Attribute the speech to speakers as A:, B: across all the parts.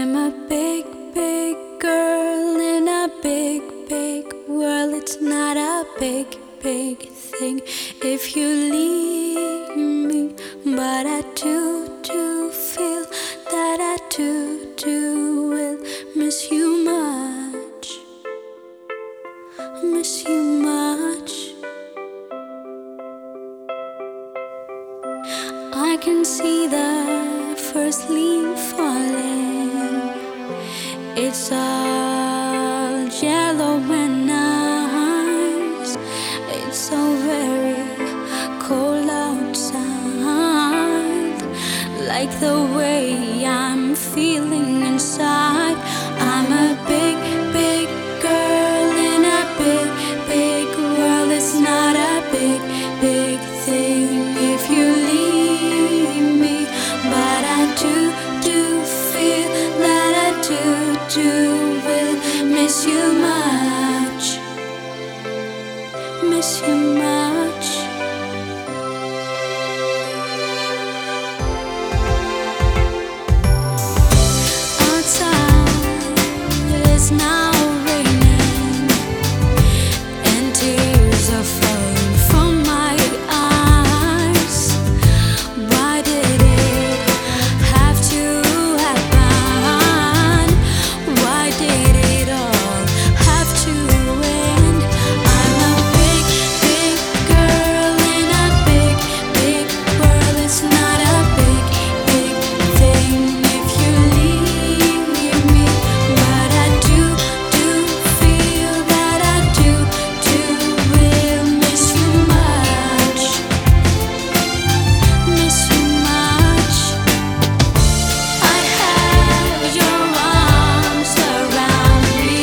A: I'm a big, big girl in a big, big world. It's not a big, big thing if you leave me, but I do feel that I do will miss you much, miss you much. I can see the first leaf falling. It's all yellow and nice. It's so very cold outside. Like the way I'm feeling inside. I'm a big, big girl in a big, big world. It's not a big, big thing if you leave me, but I do feel that I do will miss you much, miss you much. Outside it's now raining and tears are falling from my eyes. Why did it have to happen? Why did it all have to end? I'm a big, big girl in a big, big world. It's not a big, big thing if you leave me, but I do feel that I do will miss you much, miss you much. I have your arms around me,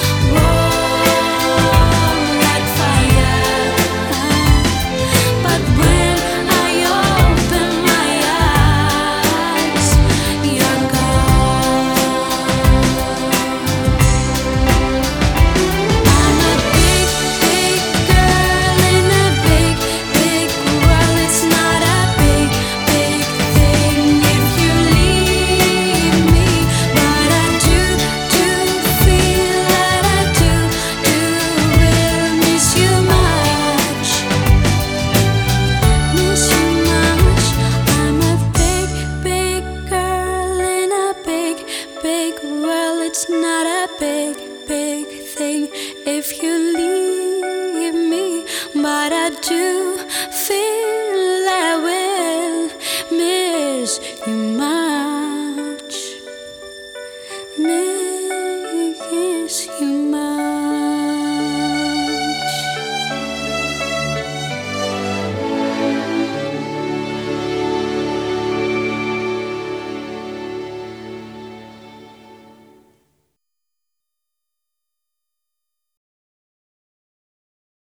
A: warm like fire. But when I open my eyes, you're gone. I'm a big, big girl in a big, big world. It's not a big, big thing if you leave me, but I do feel that I do will miss you much, miss you much. I'm a big, big girl in a big, big world. It's not a big, big thing if you leave me, but I do feel I will miss you much, miss you much.